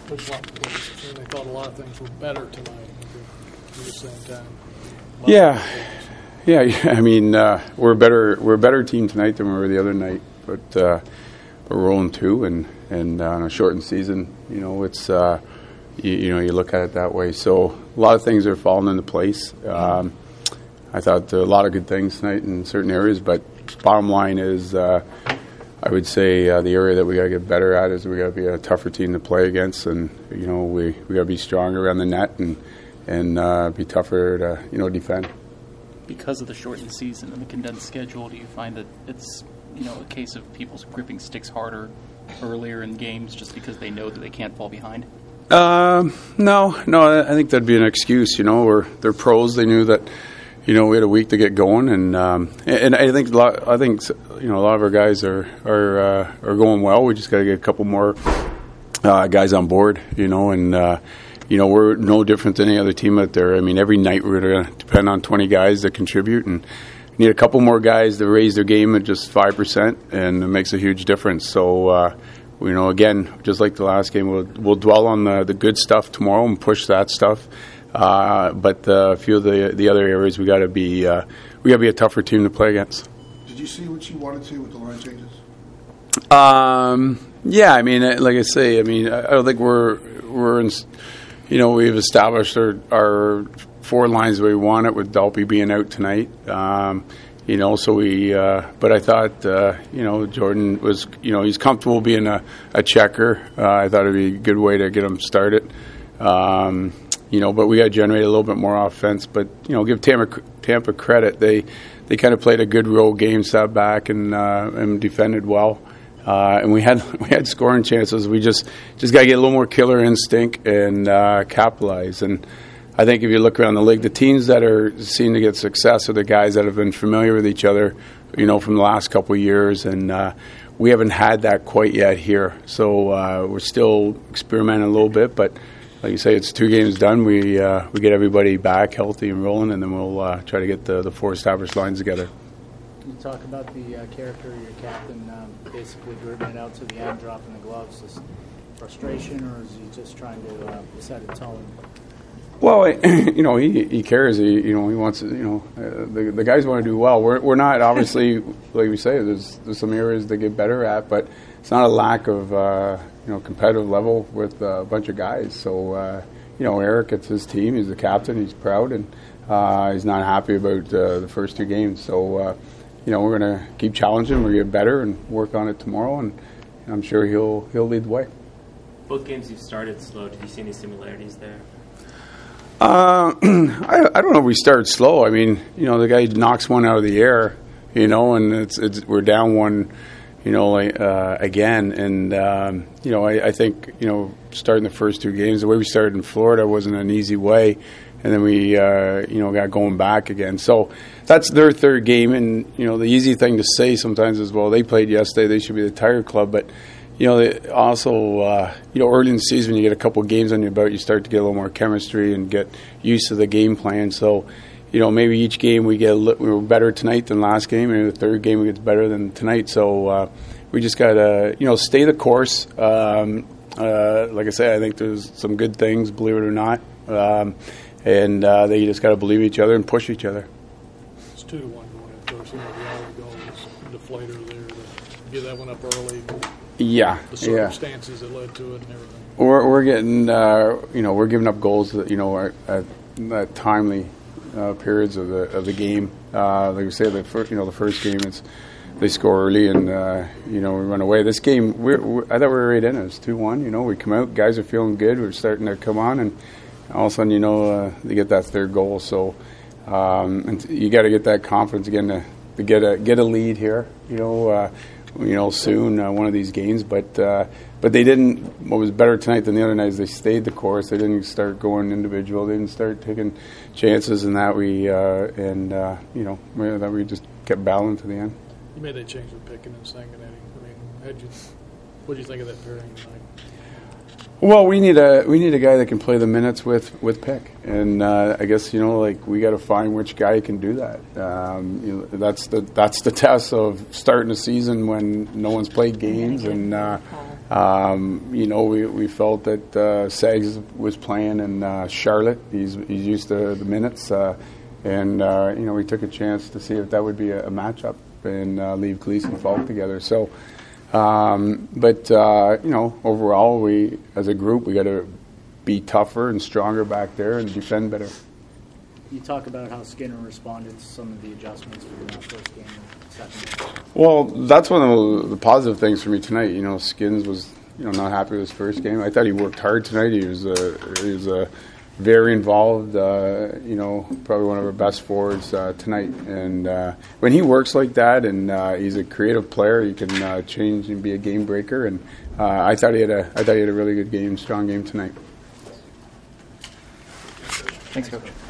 There's a lot of places, and they thought a lot of things were better tonight at the same time. Yeah. I mean, we're a better team tonight than we were the other night, but we're rolling too, and on a shortened season, it's you look at it that way. So a lot of things are falling into place. I thought a lot of good things tonight in certain areas, but bottom line is, I would say the area that we got to get better at is we got to be a tougher team to play against, and we got to be stronger around the net and be tougher to defend. Because of the shortened season and the condensed schedule, do you find that it's a case of people gripping sticks harder earlier in games just because they know that they can't fall behind? No, I think that'd be an excuse. They're pros. They knew that. We had a week to get going, and I think a lot of our guys are going well. We just got to get a couple more guys on board, and we're no different than any other team out there. I mean, every night we're going to depend on 20 guys that contribute, and need a couple more guys to raise their game at just 5%, and it makes a huge difference. So, again, just like the last game, we'll dwell on the good stuff tomorrow and push that stuff. But a few of the other areas we got to be a tougher team to play against. Did you see what you wanted to with the line changes? Yeah, I mean, like I say, I don't think we're in, we've established our four lines the way we want it with Dalpe being out tonight. So we, but I thought, Jordan was, he's comfortable being a checker. I thought it'd be a good way to get him started. But we got to generate a little bit more offense. But give Tampa credit; they kind of played a good road game, sat back and defended well. And we had scoring chances. We just got to get a little more killer instinct and capitalize. And I think if you look around the league, the teams that are seen to get success are the guys that have been familiar with each other, from the last couple of years. And we haven't had that quite yet here. So we're still experimenting a little bit, but. Like you say, it's 2 games done. We get everybody back healthy and rolling, and then we'll try to get the 4 established lines together. Can you talk about the character of your captain, basically dribbling it out to the end, dropping the gloves? Is frustration, or is he just trying to set a tone? Well, he cares. He wants. The guys want to do well. We're not obviously, like we say. There's some areas to get better at, but it's not a lack of competitive level with a bunch of guys. So Eric, it's his team. He's the captain. He's proud, and he's not happy about the first 2 games. So we're going to keep challenging. We're going to get better and work on it tomorrow, and I'm sure he'll lead the way. Both games you've started slow. Did you see any similarities there? I don't know if we started slow. I mean, the guy knocks one out of the air, and we're down one, again. And, I think, starting the first 2 games, the way we started in Florida wasn't an easy way. And then we, got going back again. So that's their 3rd game. And, the easy thing to say sometimes is, well, they played yesterday. They should be the tired club. But, also, early in the season, when you get a couple of games on your belt, you start to get a little more chemistry and get used to the game plan. So, maybe each game we were better tonight than last game, and the 3rd game we get better than tonight. So we just got to, stay the course. Like I said, I think there's some good things, believe it or not. And they just got to believe each other and push each other. It's 2-1 going in first. The alley goal was deflator there to get that one up early. Yeah, the circumstances that led to it and everything. We're getting, we're giving up goals that, at timely periods of the game. Like we say, the first game they score early and we run away. This game, I thought we were right in it. It was 2-1. We come out, guys are feeling good. We're starting to come on, and all of a sudden, they get that 3rd goal. So, and you got to get that confidence again to get a lead here. Soon one of these games, but they didn't. What was better tonight than the other night is they stayed the course. They didn't start going individual. They didn't start taking chances, and that we just kept battling to the end. You made that change with Pickin and Sanguinetti. I mean, what did you think of that pairing tonight? Well, we need a guy that can play the minutes with Pick, and I guess like we got to find which guy can do that. That's the test of starting a season when no one's played games, and we felt that Sags was playing, and Charlotte he's used to the minutes, and we took a chance to see if that would be a matchup and leave Gleason Falk together. So. Overall, we as a group we got to be tougher and stronger back there and defend better. You talk about how Skinner responded to some of the adjustments from that first game and second game. Well, that's one of the positive things for me tonight. Skins was not happy with his first game. I thought he worked hard tonight. He was very involved. Probably one of our best forwards tonight. And when he works like that, and he's a creative player, he can change and be a game breaker. And I thought he had a really good game, strong game tonight. Thanks, Coach.